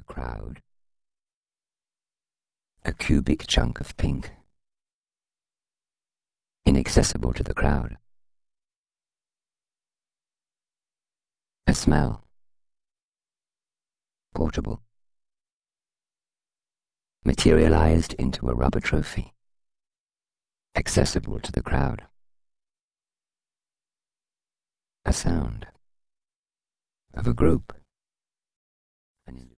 crowd. A cubic chunk of pink, inaccessible to the crowd. A smell, portable, materialized into a rubber trophy, accessible to the crowd. A sound of a group.